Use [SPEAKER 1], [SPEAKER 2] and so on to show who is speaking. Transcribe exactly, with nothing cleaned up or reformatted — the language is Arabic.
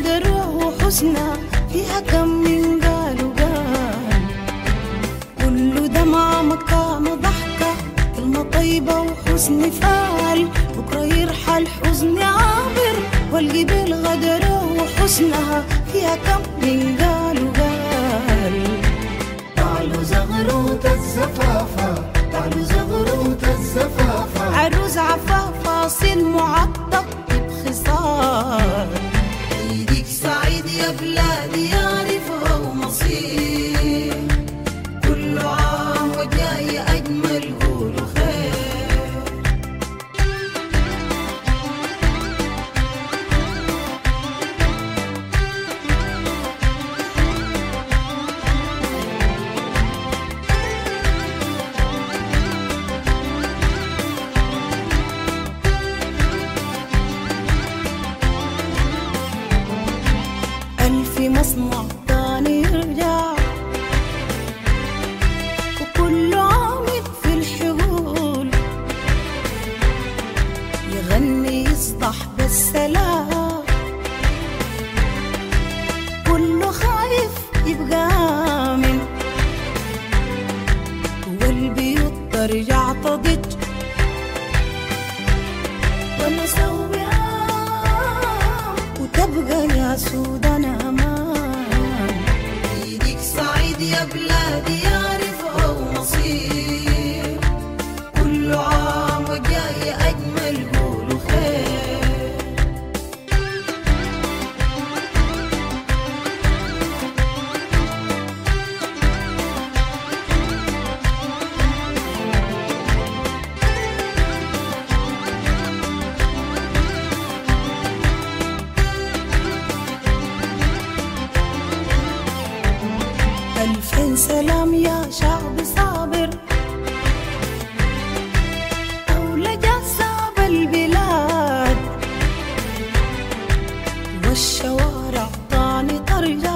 [SPEAKER 1] الغدر وحسنها فيها كم من قال وقال. كل دمعة مكان ضحكة، كلمة طيبة وحسن فال. بكرة يرحل حزن عابر، والقي بالغدر وحسنها فيها كم من قال وقال.
[SPEAKER 2] تعالوا زغروت الزفافة، تعالوا زغروت الزفافة،
[SPEAKER 1] عروس عفافة صين معطب بخصال.
[SPEAKER 2] عيدك سعيد يا بلادي يا رفاه ومصير، كل عام وجاي أجمل قولوا خير.
[SPEAKER 1] ألف مصنع تاني يرجع، وكل عامل في الحقول يغني يصدح بالسلام. كله خايف يبقى آمن، والبيوت ترجع تضج ونسوي وتبقى يا سودان أمان.
[SPEAKER 2] عيدك سعيد يا بلادي يا رفاه ومصير، كل عام وجاي أجمل قولوا خير.
[SPEAKER 1] ألفين سلام يا شعب صابر، دولة جذاب البلاد، والشوارع طاني ترجع